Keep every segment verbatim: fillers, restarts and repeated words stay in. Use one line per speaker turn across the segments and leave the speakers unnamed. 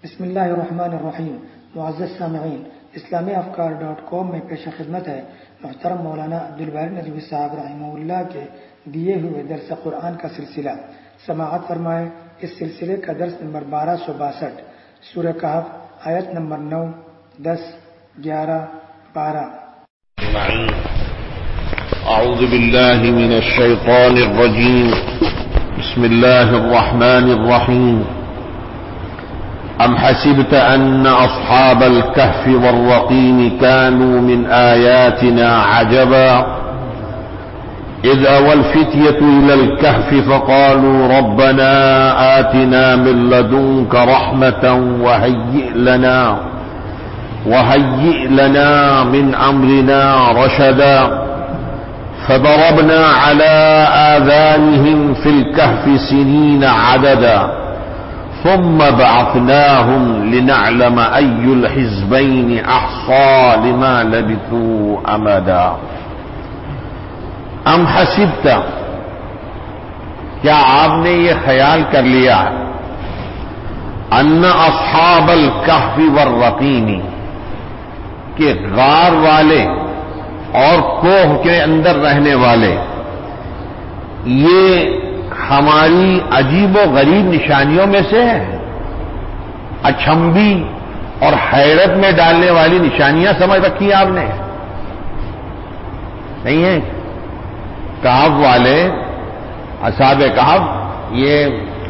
بسم اللہ الرحمن الرحیم. معزز سامعین، اسلامی افکار ڈاٹ کام میں پیش خدمت ہے محترم مولانا عبدالباری ندوی صاحب رحمہ اللہ کے دیے ہوئے درس قرآن کا سلسلہ. سماعت فرمائے. اس سلسلے کا درس نمبر بارہ سو باسٹھ، سورہ کہف، آیت نمبر نو، دس، گیارہ، بارہ.
اعوذ باللہ من الشیطان الرجیم. بسم اللہ الرحمن الرحیم. ام حسبت ان اصحاب الكهف والرقيم كانوا من آياتنا عجبا اذ اوى الفتية الى الكهف فقالوا ربنا آتنا من لدنك رحمة وهيئ لنا وهيئ لنا من امرنا رشدا فضربنا على آذانهم في الكهف سنين عددا ثم بعثناهم لنعلم أي الحزبين أحصى لما لبثوا أمدا. ام حسبت، کیا آپ نے یہ خیال کر لیا ان اصحاب الکہف والرقیم، کہ غار والے اور کوہ کے اندر رہنے والے یہ ہماری عجیب و غریب نشانیوں میں سے ہے، اچھمبی اور حیرت میں ڈالنے والی نشانیاں سمجھ رکھی آپ نے نہیں ہے. کہف والے، اصحاب کہف، یہ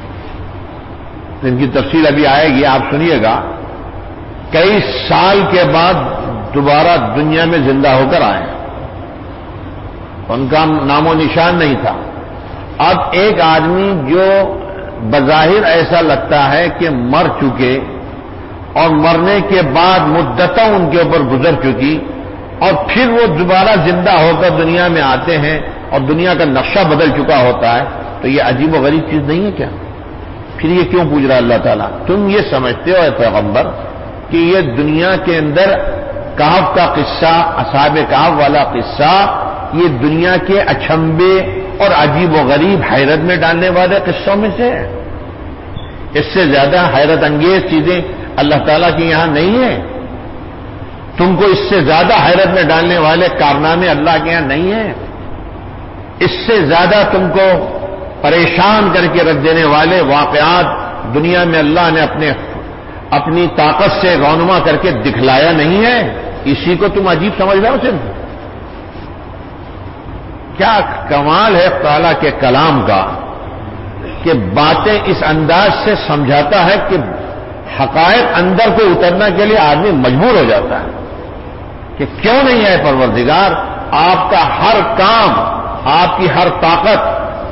ان کی تفصیل ابھی آئے گی، آپ سنیے گا. کئی سال کے بعد دوبارہ دنیا میں زندہ ہو کر آئے، ان کا نام و نشان نہیں تھا. اب ایک آدمی جو بظاہر ایسا لگتا ہے کہ مر چکے اور مرنے کے بعد مدتوں ان کے اوپر گزر چکی اور پھر وہ دوبارہ زندہ ہو کر دنیا میں آتے ہیں اور دنیا کا نقشہ بدل چکا ہوتا ہے، تو یہ عجیب و غریب چیز نہیں ہے کیا؟ پھر یہ کیوں پوچھ رہا اللہ تعالیٰ؟ تم یہ سمجھتے ہو اے پیغمبر کہ یہ دنیا کے اندر کہف کا قصہ، اصحاب کہف والا قصہ، یہ دنیا کے اچھمبے اور عجیب و غریب حیرت میں ڈالنے والے قصوں میں سے ہے؟ اس سے زیادہ حیرت انگیز چیزیں اللہ تعالیٰ کی یہاں نہیں ہیں. تم کو اس سے زیادہ حیرت میں ڈالنے والے کارنامے اللہ کے یہاں نہیں ہیں. اس سے زیادہ تم کو پریشان کر کے رکھ دینے والے واقعات دنیا میں اللہ نے اپنے اپنی طاقت سے رونما کر کے دکھلایا نہیں ہے. اسی کو تم عجیب سمجھ رہے ہو؟ صرف کیا کمال ہے تعالیٰ کے کلام کا کہ باتیں اس انداز سے سمجھاتا ہے کہ حقائق اندر کو اترنے کے لیے آدمی مجبور ہو جاتا ہے کہ کیوں نہیں ہے پروردگار، آپ کا ہر کام، آپ کی ہر طاقت،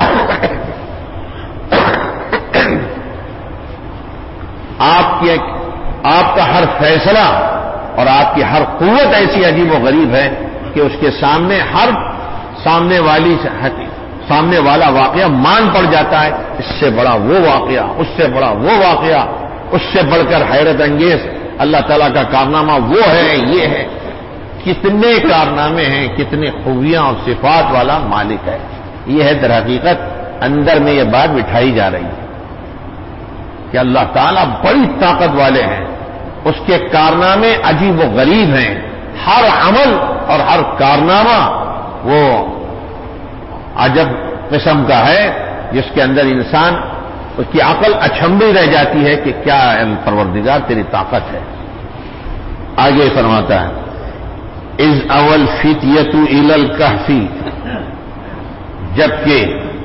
آپ کی آپ کا ہر فیصلہ اور آپ کی ہر قوت ایسی عجیب و غریب ہے کہ اس کے سامنے ہر سامنے والی سامنے والا واقعہ مان پڑ جاتا ہے. اس سے بڑا وہ واقعہ، اس سے بڑا وہ واقعہ، اس سے بڑھ کر حیرت انگیز اللہ تعالیٰ کا کارنامہ وہ ہے، یہ ہے. کتنے کارنامے ہیں، کتنے خوبیاں اور صفات والا مالک ہے. یہ ہے در حقیقت اندر میں یہ بات بٹھائی جا رہی ہے کہ اللہ تعالیٰ بڑی طاقت والے ہیں، اس کے کارنامے عجیب و غریب ہیں. ہر عمل اور ہر کارنامہ وہ عجب قسم کا ہے جس کے اندر انسان، اس کی عقل اچھمبی رہ جاتی ہے کہ کیا پروردگار تیری طاقت ہے. آگے فرماتا ہے اذ اول فتیۃ الی الکہف، جبکہ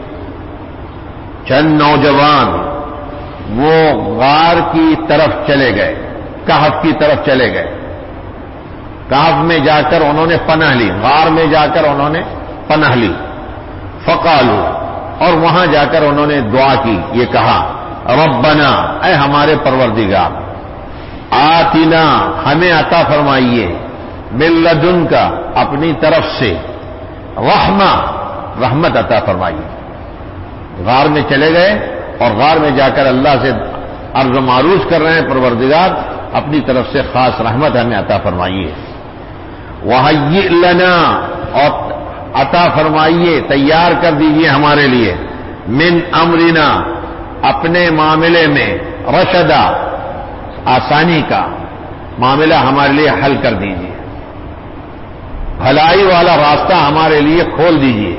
چند نوجوان وہ غار کی طرف چلے گئے، کہف کی طرف چلے گئے. کہف میں جا کر انہوں نے پناہ لی، غار میں جا کر انہوں نے پناہ لی. فقالوا، اور وہاں جا کر انہوں نے دعا کی، یہ کہا ربنا، اے ہمارے پروردگار، آتنا، ہمیں عطا فرمائیے، من لدنک، اپنی طرف سے، رحمہ، رحمت عطا فرمائیے. غار میں چلے گئے اور غار میں جا کر اللہ سے عرض و معروض کر رہے ہیں، پروردگار اپنی طرف سے خاص رحمت ہمیں عطا فرمائیے. وَهَيِّئْ لَنَا، اور عطا فرمائیے، تیار کر دیجئے ہمارے لیے، من امرنا، اپنے معاملے میں، رشدا، آسانی کا معاملہ ہمارے لیے حل کر دیجیے، بھلائی والا راستہ ہمارے لیے کھول دیجیے،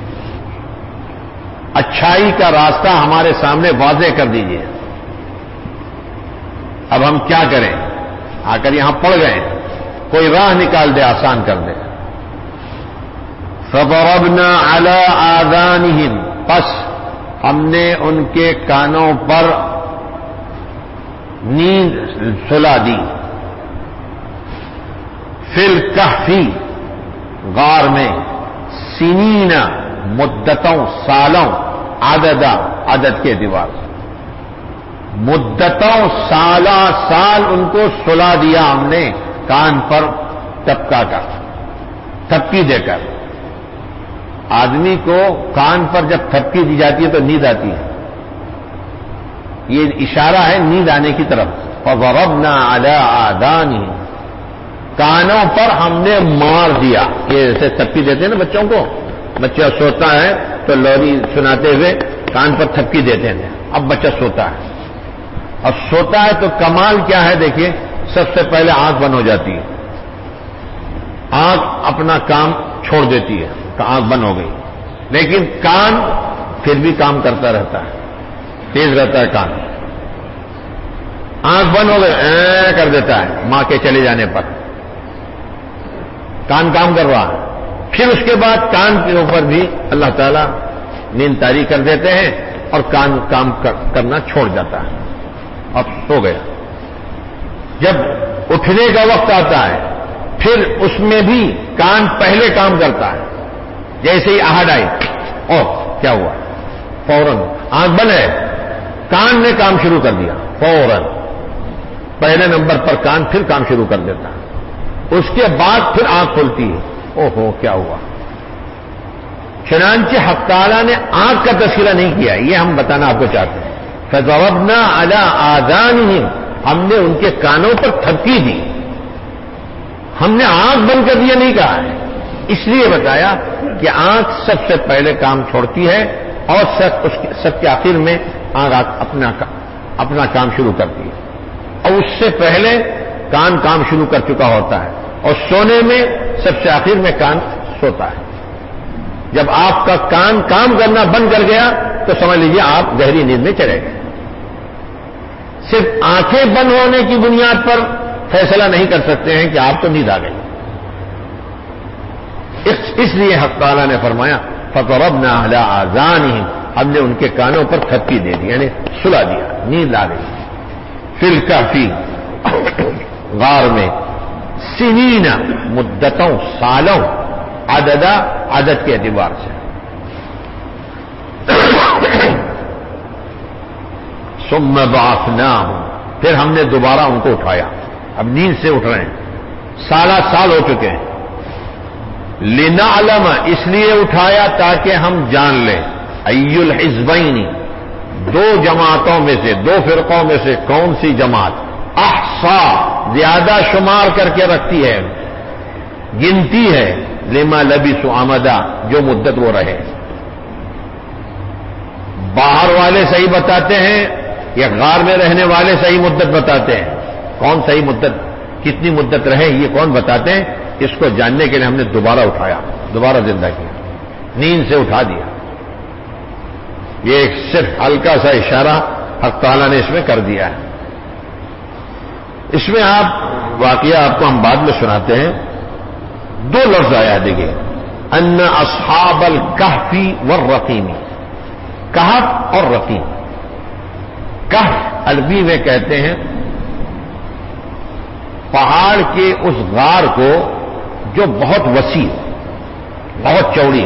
اچھائی کا راستہ ہمارے سامنے واضح کر دیجیے۔ اب ہم کیا کریں؟ آ کر یہاں پڑ گئے، کوئی راہ نکال دے، آسان کر دے۔ فضربنا علی آذانہم، پس ہم نے ان کے کانوں پر نیند سلا دی۔ فی الکہف، غار میں، سنین، مدتوں، سالوں، عدد، عدد کے اعتبار سے، مدتوں، سالہ سال ان کو سلا دیا ہم نے کان پر ٹپکا کر، تھپکی دے کر۔ آدمی کو کان پر جب تھپکی دی جاتی ہے تو نیند آتی ہے، یہ اشارہ ہے نیند آنے کی طرف۔ فضربنا علی آذانہم، کانوں پر ہم نے مار دیا۔ یہ جیسے تھپکی دیتے ہیں نا بچوں کو، بچہ سوتا ہے تو لوری سناتے ہوئے کان پر تھپکی دیتے ہیں، اب بچہ سوتا ہے۔ اب سوتا ہے تو کمال کیا ہے دیکھیے، سب سے پہلے آنکھ بند ہو جاتی ہے، آنکھ اپنا کام چھوڑ دیتی ہے، آنکھ بند ہو گئی، لیکن کان پھر بھی کام کرتا رہتا ہے، تیز رہتا ہے کان۔ آنکھ بند ہو گئی اے کر دیتا ہے ماں کے چلے جانے پر، کان کام کر رہا ہے۔ پھر اس کے بعد کان کے اوپر بھی اللہ تعالیٰ نیند طاری کر دیتے ہیں اور کان کام کرنا چھوڑ جاتا ہے، اب سو گیا۔ جب اٹھنے کا وقت آتا ہے پھر اس میں بھی کان پہلے کام کرتا ہے، جیسے ہی آہٹ آئی اور کیا ہوا، فوراً آنکھ بند ہے، کان نے کام شروع کر دیا، فوراً پہلے نمبر پر کان پھر کام شروع کر دیتا ہے، اس کے بعد پھر آنکھ کھلتی ہے، اوہو کیا ہوا۔ چنانچہ حق تعالیٰ نے آنکھ کا تذکرہ نہیں کیا، یہ ہم بتانا آپ کو چاہتے ہیں۔ فضربنا علی آذانہم، ہم نے ان کے کانوں پر تھپکی دی، ہم نے آنکھ بند کر دیا نہیں کہا ہے، اس لیے بتایا کہ آنکھ سب سے پہلے کام چھوڑتی ہے اور سب اس کے سب کے آخر میں آنکھ اپنا اپنا کام شروع کرتی ہے، اور اس سے پہلے کان کام شروع کر چکا ہوتا ہے، اور سونے میں سب سے آخر میں کان سوتا ہے۔ جب آپ کا کان کام کرنا بند کر گیا تو سمجھ لیجیے آپ گہری نیند میں چلے گئے۔ صرف آنکھیں بند ہونے کی بنیاد پر فیصلہ نہیں کر سکتے ہیں کہ آپ تو نیند آ گئی، اس لیے حق تعالیٰ نے فرمایا فضربنا علی آذانہم، ہم نے ان کے کانوں پر تھپکی دے دی، یعنی سلا دیا، نیند آ گئی۔ فی الکہف، غار میں، سنین، مدتوں، سالوں، عدد، عدد کے اعتبار سے۔ ثم بعثناہم، پھر ہم نے دوبارہ ان کو اٹھایا، اب نیند سے اٹھ رہے ہیں، سالہ سال ہو چکے ہیں۔ لنعلم، اس لیے اٹھایا تاکہ ہم جان لیں، ای الحزبین، دو جماعتوں میں سے، دو فرقوں میں سے کون سی جماعت احصا، زیادہ شمار کر کے رکھتی ہے، گنتی ہے، لما لبثوا امدا، جو مدت وہ رہے۔ باہر والے صحیح بتاتے ہیں یا غار میں رہنے والے صحیح مدت بتاتے ہیں؟ کون صحیح مدت، کتنی مدت رہے یہ کون بتاتے ہیں؟ اس کو جاننے کے لیے ہم نے دوبارہ اٹھایا، دوبارہ زندہ کیا، نیند سے اٹھا دیا۔ یہ ایک صرف ہلکا سا اشارہ حق تعالیٰ نے اس میں کر دیا ہے۔ اس میں آپ واقعہ آپ کو ہم بعد میں سناتے ہیں، دو لفظ آیا دیکھیے، ان اصحاب الکہف والرقیم، کہف اور رقیم۔ کہف عربی میں کہتے ہیں پہاڑ کے اس غار کو جو بہت وسیع، بہت چوڑی،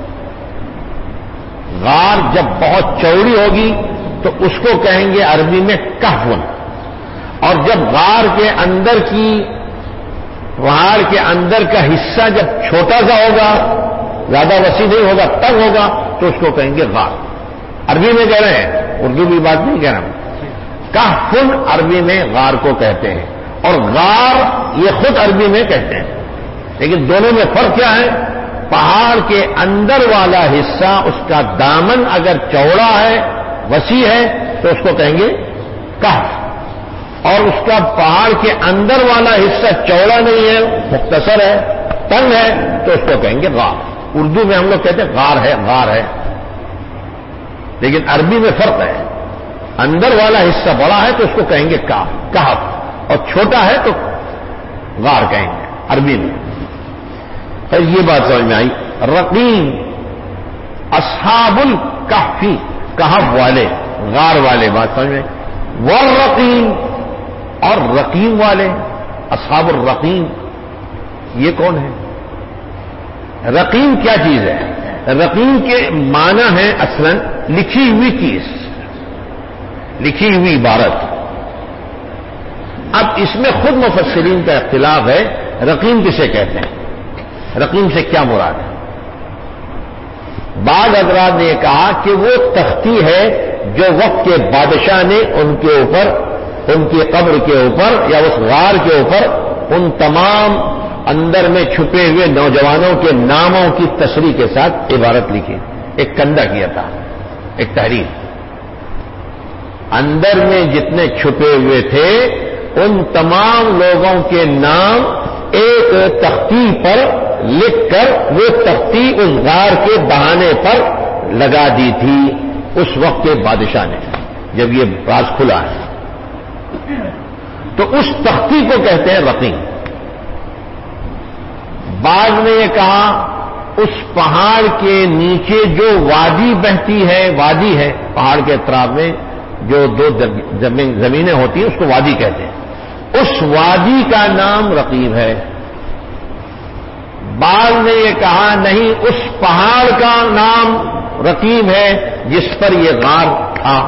غار جب بہت چوڑی ہوگی تو اس کو کہیں گے عربی میں کہفن، اور جب غار کے اندر کی پہاڑ کے اندر کا حصہ جب چھوٹا سا ہوگا، زیادہ وسیع نہیں ہوگا، تنگ ہوگا، تو اس کو کہیں گے غار۔ عربی میں کہہ رہے ہیں، اردو کی بات نہیں کہہ رہا ہوں۔ کہفن عربی میں غار کو کہتے ہیں، اور غار یہ خود عربی میں کہتے ہیں، لیکن دونوں میں فرق کیا ہے؟ پہاڑ کے اندر والا حصہ، اس کا دامن اگر چوڑا ہے، وسیع ہے، تو اس کو کہیں گے کہف، اور اس کا پہاڑ کے اندر والا حصہ چوڑا نہیں ہے، مختصر ہے، تنگ ہے، تو اس کو کہیں گے غار. اردو میں ہم لوگ کہتے ہیں غار ہے، غار ہے، لیکن عربی میں فرق ہے. اندر والا حصہ بڑا ہے تو اس کو کہیں گے کاف کہف، اور چھوٹا ہے تو غار کہیں گے عربی میں. پھر یہ بات سمجھ میں آئی. رقیم اصحاب الکہفی، کہف والے، غار والے، بات سمجھ میں. والرقیم، اور رقیم والے، اصحاب الرقیم، یہ کون ہے؟ رقیم کیا چیز ہے؟ رقیم کے معنی ہے اصلاً لکھی ہوئی چیز، لکھی ہوئی عبارت. اب اس میں خود مفسرین کا اختلاف ہے، رقیم کسے کہتے ہیں، رقیم سے کیا مراد ہے. بعض حضرات نے یہ کہا کہ وہ تختی ہے جو وقت کے بادشاہ نے ان کے اوپر، ان کی قبر کے اوپر یا اس غار کے اوپر ان تمام اندر میں چھپے ہوئے نوجوانوں کے ناموں کی تشریح کے ساتھ عبارت لکھی، ایک کندہ کیا تھا، ایک تحریر. اندر میں جتنے چھپے ہوئے تھے ان تمام لوگوں کے نام ایک تختی پر لکھ کر وہ تختی اس غار کے بہانے پر لگا دی تھی اس وقت کے بادشاہ نے، جب یہ راز کھلا ہے. تو اس تختی کو کہتے ہیں رقیم. بعض نے یہ کہا اس پہاڑ کے نیچے جو وادی بہتی ہے، وادی ہے پہاڑ کے اطراف میں جو دو زمینیں ہوتی ہیں اس کو وادی کہتے ہیں، اس وادی کا نام رقیم ہے. بعض نے یہ کہا نہیں، اس پہاڑ کا نام رقیم ہے جس پر یہ غار تھا.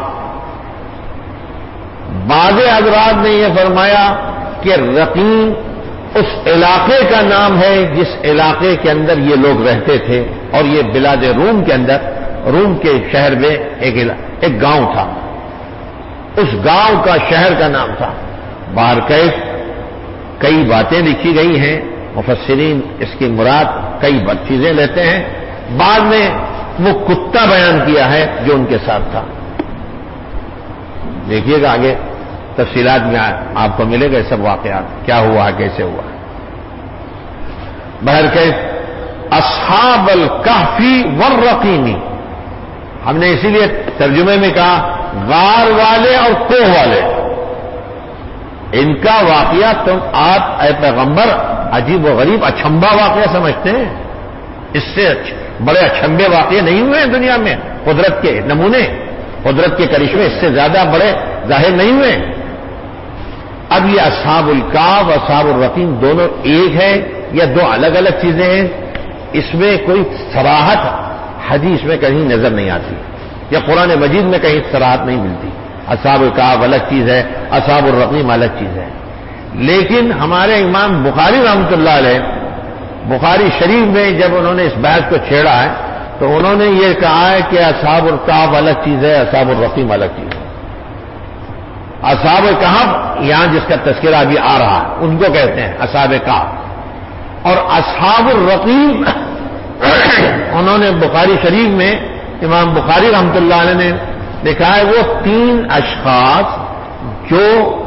بعض حضرات نے یہ فرمایا کہ رقیم اس علاقے کا نام ہے جس علاقے کے اندر یہ لوگ رہتے تھے، اور یہ بلاد روم کے اندر، روم کے شہر میں ایک ایک گاؤں تھا، اس گاؤں کا شہر کا نام تھا. باہر کیف کئی باتیں لکھی گئی ہیں، مفسرین اس کی مراد کئی چیزیں لیتے ہیں. بعد میں وہ کتا بیان کیا ہے جو ان کے ساتھ تھا. دیکھیے گا آگے تفصیلات میں آپ کو ملے گا یہ سب واقعات، کیا ہوا کیسے ہوا. بہرکیف اصحاب الکہفی والرقیمی، ہم نے اسی لیے ترجمے میں کہا غار والے اور کوہ والے. ان کا واقعہ تم آپ اے پیغمبر عجیب و غریب اچھمبا واقعہ سمجھتے ہیں؟ اس سے بڑے اچھمبے واقعے نہیں ہوئے ہیں دنیا میں. قدرت کے نمونے، قدرت کے کرشمے اس سے زیادہ بڑے ظاہر نہیں ہوئے. اب یہ اصحاب الکہف، اصحاب الرقیم دونوں ایک ہے یا دو الگ الگ چیزیں ہیں؟ اس میں کوئی صراحت حدیث میں کہیں نظر نہیں آتی، یا قرآن مجید میں کہیں صراحت نہیں ملتی. اصحاب الکہف الگ چیز ہے، اصحاب الرقیم الگ چیز ہے. لیکن ہمارے امام بخاری رحمۃ اللہ علیہ بخاری شریف میں جب انہوں نے اس بحث کو چھیڑا ہے تو انہوں نے یہ کہا ہے کہ اصحاب الکہف الگ چیز ہے، اصحاب الرقیم الگ چیز ہے. اصحاب الکہف یہاں جس کا تذکرہ ابھی آ رہا ہے ان کو کہتے ہیں اصحاب کہف، اور اصحاب الرقیم انہوں نے بخاری شریف میں امام بخاری رحمۃ اللہ علیہ نے لکھا ہے وہ تین اشخاص جو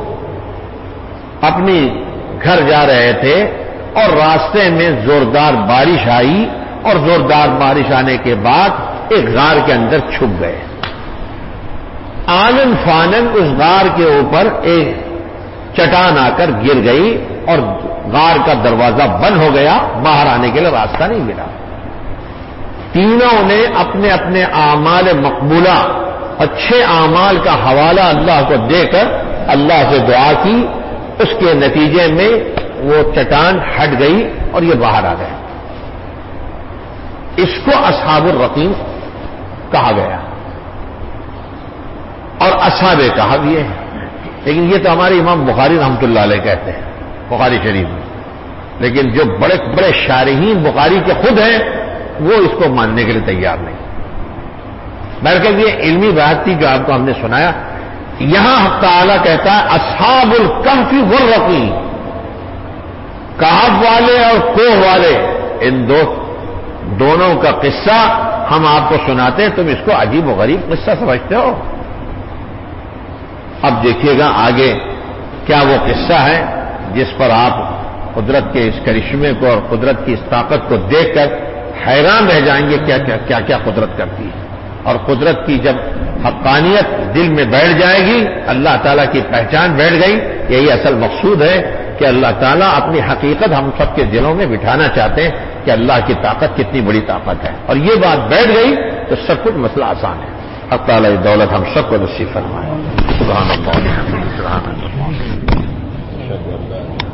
اپنی گھر جا رہے تھے اور راستے میں زوردار بارش آئی، اور زوردار بارش آنے کے بعد ایک غار کے اندر چھپ گئے. آنن فانن اس غار کے اوپر ایک چٹان آ کر گر گئی اور غار کا دروازہ بند ہو گیا، باہر آنے کے لیے راستہ نہیں ملا. تینوں نے اپنے اپنے اعمال مقبولہ، اچھے اعمال کا حوالہ اللہ کو دے کر اللہ سے دعا کی. اس کے نتیجے میں وہ چٹان ہٹ گئی اور یہ باہر آ گئے. اس کو اصحاب الرقیم کہا گیا. اور اصحاب کہف یہ ہے، لیکن یہ تو ہمارے امام بخاری رحمۃ اللہ علیہ کہتے ہیں بخاری شریف میں. لیکن جو بڑے بڑے شارحین بخاری کے خود ہیں وہ اس کو ماننے کے لیے تیار نہیں. بلکہ یہ علمی بات تھی جو آپ کو ہم نے سنایا. یہاں حق تعالیٰ کہتا ہے اصحاب الکہف والرقیم، کہف والے اور کوہ والے، ان دو دونوں کا قصہ ہم آپ کو سناتے ہیں، تم اس کو عجیب و غریب قصہ سمجھتے ہو. اب دیکھیے گا آگے کیا وہ قصہ ہے جس پر آپ قدرت کے اس کرشمے کو اور قدرت کی اس طاقت کو دیکھ کر حیران رہ جائیں گے کیا کیا کیا کیا قدرت کرتی ہے. اور قدرت کی جب حقانیت دل میں بیٹھ جائے گی، اللہ تعالیٰ کی پہچان بیٹھ گئی، یہی اصل مقصود ہے کہ اللہ تعالیٰ اپنی حقیقت ہم سب کے دلوں میں بٹھانا چاہتے ہیں کہ اللہ کی طاقت کتنی بڑی طاقت ہے. اور یہ بات بیٹھ گئی تو سب کچھ مسئلہ آسان ہے. اللہ تعالیٰ یہ دولت ہم سب کو نصیب فرمائے. سبحان اللہ.